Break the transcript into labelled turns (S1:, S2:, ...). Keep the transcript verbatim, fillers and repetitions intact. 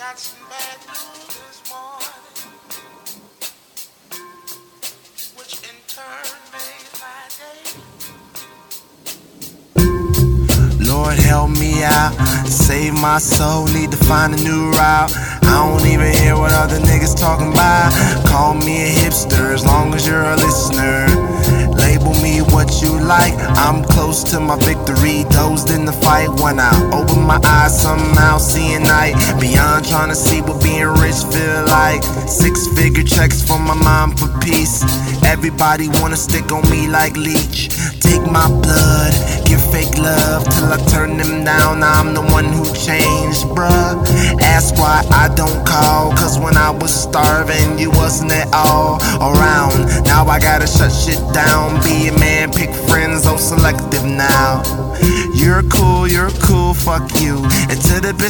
S1: got some bad news this morning, which in turn made my day. Lord help me out, save my soul, need to find a new route. I don't even hear what other niggas talking about. Call me a hipster as long as you're a listener. Label me what you like, I'm close to my victory. Dozed in the fight when I open my eyes, somehow seeing night. Beyond trying to see what being rich feel like. Six figure checks from my mom for peace. Everybody wanna stick on me like leech. Take my blood, give fake love till I turn them down. I'm the one who changed, bruh. Ask why I don't call, cause when I was starving you wasn't at all around. Now I gotta shut shit down, be a man, pick friends, oh selective now. You're cool, you're cool, fuck you. And to the bitch